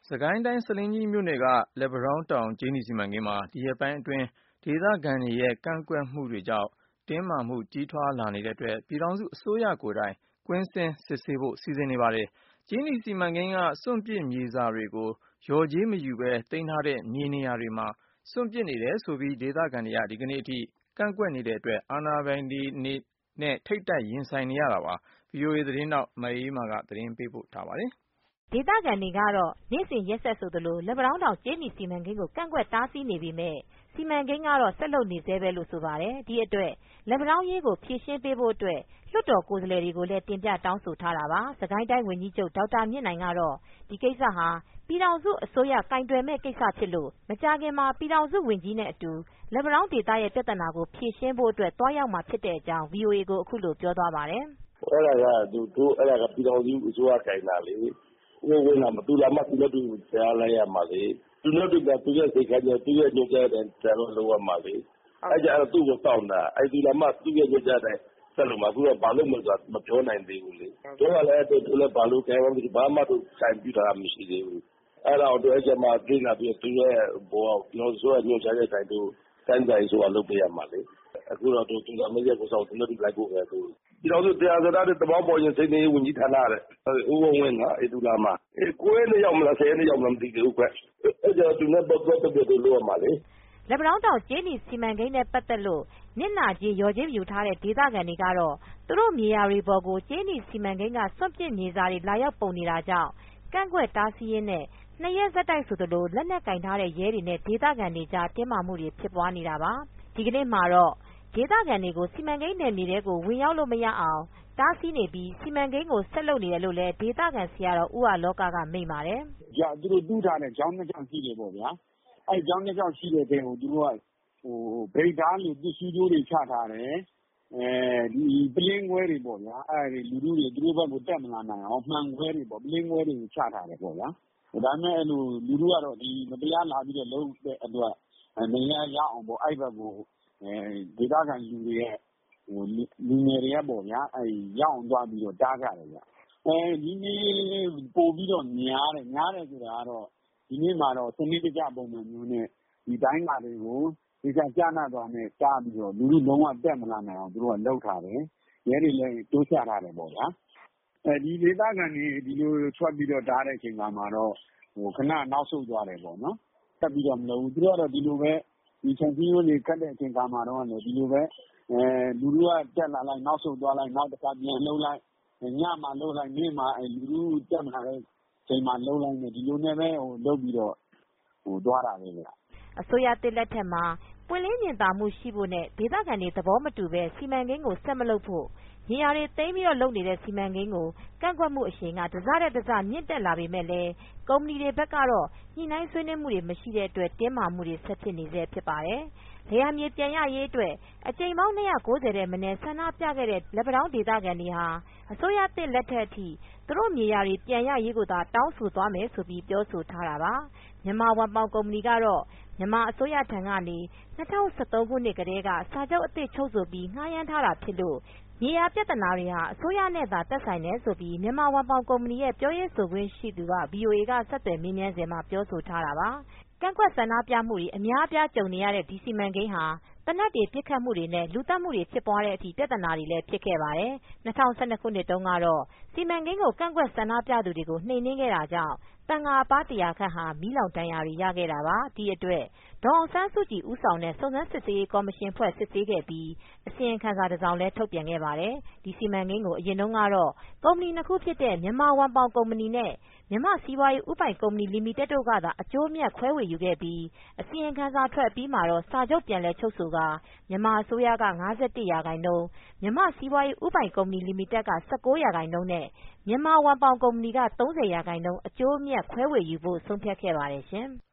စကိုင်းတိုင်းဆားလင်းကြီးမြို့နယ်ကလက်ပံတောင်းတောင်ကြေးနီစီမံကိန်းမှာဒီရက်ပိုင်းအတွင်းဒေသခံတွေရဲ့ကန့်ကွက်မှုတွေကြောင့်တင်းမာမှုကြီးထွားလာနေတဲ့အတွက်ပြည်ထောင်စုအစိုးရကိုယ်တိုင်ကွင်းဆင်းစစ်ဆေးဖို့စီစဉ်နေပါတယ်။ကြေးနီစီမံကိန်းကစွန့်ပစ်မြေစာတွေကိုလျော်ကြေးမယူဘဲသိမ်းထားတဲ့မြေနေရာတွေမှာစွန့်ပစ်နေတယ်ဆိုပြီးဒေသခံတွေကဒီကနေ့အထိကန့်ကွက်နေတဲ့အတွက်အာဏာပိုင်တွေနဲ့ထိပ်တိုက်ရင်ဆိုင်နေရတာပါ။ VOA သတင်းထောက်မအေးအေးမာကသတင်းပေးပို့ထားပါတယ်။ဒေသခံတွေကတော့နေ့စဉ်ရက်ဆက်ဆိုသလိုလက်ပံတောင်းတောင်ကြေးနီစီမံကိန်းကိုကန့်ကွက်တားဆီးနေပေမယ့်စီမံကိန်းကတော့ဆက်လုပ်နေဆဲပဲလို့ဆိုပါတယ်။ဒီအတွက်လက်ပံတောင်းအရေးကိုဖြေရှင်းပေးဖို့အတွက်လွှတ်တော်ကိုယ်စားလှယ်တွေကိုလည်းတင်ပြတောင်းဆိုထားတာပါ။စကိုင်းတိုင်းဝန်ကြီးချုပ်ဒေါက်တာမြင့်နိုင်ကတော့ဒီကိစ္စဟာပြည်ထောင်စုအစိုးရကိုင်တွယ်မယ့်ကိစ္စဖြစ်လို့မကြာခင်မှာပြည်ထောင်စုဝန်ကြီးနဲ့အတူလက်ပံတောင်းဒေသရဲ့ပြဿနာကိုဖြေရှင်းဖို့အတွက်သွားရောက်မှာဖြစ်တဲ့အကြောင်း VOA ကိုအခုလိုပြောသွားပါတယ်။ "အဲဒါကပြည်ထောင်စုအစိုးရကိုင်တာလေ။ဝင်တာသူလာမှသူနဲ့တူကြားလိုက်ရမှာလေ။သူနဲ့တူသူရဲ့စိတ်ခိုင်းတယ်သူရဲ့ညွှန်ကြားတဲ့အတိုင်းလုပ်ရမှာလေ။အဲဒါသူ့ကိုစောင့်တာသူလာမှသူ့ရဲ့ညွှန်ကြားတဲ့အတိုင်းဆက်လုပ်မှာအခုတော့ဘာလုပ်မယ်ဆိုတာမပြောနိုင်သေးဘူးလေ။ပြောရလဲသူလည်းဘာလို့ကိုင်မှမသိဘာမှသူတိုင်ပြတာမရှိသေးဘူး။အဲဒါတော့အဲ့ကျမှပြင်လာပြီးသူရဲ့ဘောပြည်ထောင်စုအစိုးရညွှန်ကြားတဲ့အတိုင်းသူတိုင်းတိုင်းဆိုတာလုပ်ပေးရမှာလေ။အခုတော့သူလာမရက်ကိုစောင့်သူနဲ့တူလိုက်ဖို့ပဲသူပြည်ထောင်စုတရားစတဲ့တဘောပေါ်ရင်စိတ်နေဝန်ကြီးဌာနတဲ့ဦးဝင်းဝင်းကသူလာမှာ9 ရက်နေ့ရောက်မလား10 ရက်နေ့ရောက်မလားမသိသေးဘူးကွအဲ့ကျတော့သူနဲ့ပတ်သက်ပြီးလို့ရမှာလေ။လက်ပံတောင်းတောင်ကြေးနီစီမံကိန်းနဲ့ပတ်သက်လို့နစ်နာကြေးလျော်ကြေးယူထားတဲ့ဒေသခံတွေကတော့သူတို့မြေယာတွေပေါ်ကိုကြေးနီစီမံကိန်းကစွန့်ပစ်မြေစာတွေလာရောက်ပုံနေတာကြောင့်ကန့်ကွက်တားဆီးရင်းနဲ့2 ရက်ဆက်တိုက်ဆိုသလိုလက်နက်ကင်ထားတဲ့ရဲတွေနဲ့ဒေသခံတွေကြားတင်းမာမှုတွေဖြစ်ပွားနေတာပါ။ဒီကနေ့မှာတော့ဒေသခံတွေကိုစီမံကိန်းနယ်မြေထဲကိုဝင်ရောက်လို့မရအောင်တားဆီးနေပြီးစီမံကိန်းကိုဆက်လုပ်နေတယ်လို့လည်းဒေသခံဆရာတော်ဦးဟာလောကကမိန့်ပါတယ်။သူတို့တူးထားတဲ့ကျောင်း2ကျောင်းရှိတယ်ပေါ့ဗျာ။အဲဒီကျောင်း2ကျောင်းရှိတဲ့တဲကိုသူတို့ကဗိတ်ဓာတ်လို့ပစ္စည်းကြိုးတွေချထားတယ်။ဒီပလင်းခွဲတွေပေါ့ဗျာ။အဲဒီလူထုတွေသူတို့ဘက်ကိုတက်မလာနိုင်အောင်မှန်ခွဲတွေပေါ့ပလင်းခွဲတွေကိုချထားတယ်ပေါ့ဗျာ။ဒါပေမဲ့လူထုကတော့ဒီမတရားလာပြီးတော့လုပ်တဲ့အတွက်နေရရအောင်ပေါ့အဲဒီဘက်ကိုဒေသခံလူတွေရဲ့လူငယ်တွေကပေါ့ဗျာရောက်အောင်သွားပြီးတော့တားကြတယ်ဗျဒီနေ့ပို့ပြီးတော့များတယ်ဆိုတာကတော့ဒီနေ့မှာတော့စနစ်တကျပုံစံမျိုးနဲ့ဒီတိုင်းမှာတွေကိုဒီကကြားနာသွားနဲ့တားပြီးတော့လူထုလုံးဝတက်မလာနိုင်အောင်သူတို့ကလှုပ်ထားတယ်ရဲတွေလည်းတိုးချထားတယ်ပေါ့ဗျာဒီဒေသခံတွေဒီလိုထွက်ပြီးတော့တားတဲ့အချိန်မှာတော့ခဏနောက်ဆုတ်သွားတယ်ပေါ့နော်တက်ပြီးတော့မလုပ်ဘူးသူတို့ကတော့ဒီလိုပဲဒီချန်စီယိုတွေကတ်တဲ့အချိန်မှာတော့လည်းဒီလိုပဲလူထုကတက်လာလိုက်နောက်ဆုတ်သွားလိုက်နောက်တစ်ခါပြန်လှုပ်လိုက်ညမှာလှုပ်လိုက်နေ့မှာလူထုတက်လာတဲ့ချိန်မှာလှုပ်လိုက်နေဒီလိုနဲ့ပဲလုပ်ပြီးတော့သွားတာပဲဗျအစိုးရတစ်လက်ထက်မှာပွင့်လင်းမြင်သာမှုရှိဖို့နဲ့ဒေသခံတွေသဘောမတူပဲစီမံကိန်းကိုဆက်မလုပ်ဖို့မြေယာတွေသိမ်းပြီးလုပ်နေတဲ့စီမံကိန်းကိုကန့်ကွက်မှုအရှိန်ကတစတဲ့တစမြင့်တက်လာပေမဲ့လည်းကုမ္ပဏီတွေဘက်ကတော့ညှိနှိုင်းဆွေးနွေးမှုတွေမရှိတဲ့အတွက်တင်းမာမှုတွေဆက်ဖြစ်နေဆဲဖြစ်ပါတယ်။လယ်ယာမြေပြန်ရရေးအတွက်အကြိမ်ပေါင်း290တဲ့မနည်းဆန္ဒပြခဲ့တဲ့လက်ပံတောင်းဒေသခံတွေဟာအစိုးရသစ်လက်ထက်အထိသူတို့မြေယာတွေပြန်ရရေးကိုသာတောင်းဆိုသွားမယ်ဆိုပြီးပြောဆိုထားတာပါ။မြန်မာဝမ်ပေါင်ကုမ္ပဏီကတော့မြန်မာအစိုးရထံကနေ2013ခုနှစ်ကတည်းကစာချုပ်အသစ်ချုပ်ဆိုပြီးငှားရမ်းထားတာဖြစ်လို့မြေယာပြဿနာတွေဟာအစိုးရနဲ့သာသက်ဆိုင်တယ်ဆိုပြီးမြန်မာဝမ်ပေါင်ကုမ္ပဏီရဲ့ပြောရေးဆိုခွင့်ရှိသူက VOA ကဆက်သွယ်မေးမြန်းစဉ်မှာပြောဆိုထားတာပါ။ကန့်ကွက်ဆန္ဒပြမှုတွေအများအပြားကြုံနေရတဲ့ဒီစီမံကိန်းဟာသေနတ်တွေပစ်ခတ်မှုတွေနဲ့လူသတ်မှုတွေဖြစ်ပွားတဲ့အထိပြဿနာတွေလည်းဖြစ်ခဲ့ပါတယ်။2012ခုနှစ်တုန်းကတော့စီမံကိန်းကိုကန့်ကွက်ဆန္ဒပြသူတွေကိုနှိမ်နင်းခဲ့တာကြောင့်သံဃာပါး100ခန့်ဟာမီးလောင်ဒဏ်ရာတွေရခဲ့တာပါ။ဒီအတွက်ဒေါ်အောင်ဆန်းစုကြည်ဦးဆောင်တဲ့စုံစမ်းစစ်ဆေးရေးကော်မရှင်ဖွဲ့စစ်ဆေးခဲ့ပြီးအစီရင်ခံစာတစ်စောင်လည်းထုတ်ပြန်ခဲ့ပါတယ်။ဒီစီမံကိန်းကိုအရင်တုန်းကတော့ကုမ္ပဏီ2ခုဖြစ်တဲ့မြန်မာဝမ်ပေါင်ကုမ္ပဏီနဲ့မြန်မာစီးပွားရေးဦးပိုင်ကုမ္ပဏီလီမီတက်တို့ကသာအကျိုးအမြတ်ခွဲဝေယူခဲ့ပြီးအစီရင်ခံစာထွက်အပြီးမှာတော့စာချုပ်ပြန်လည်ချုပ်ဆိုကာမြန်မာအစိုးရက51%မြန်မာစီးပွားရေးဦးပိုင်ကုမ္ပဏီလီမီတက်က19%နဲ့မြန်မာဝမ်ပေါင်ကုမ္ပဏီက30%အကျိုးအမြတ်ခွဲဝေယူဖို့ဆုံးဖြတ်ခဲ့ပါတယ်ရှင်။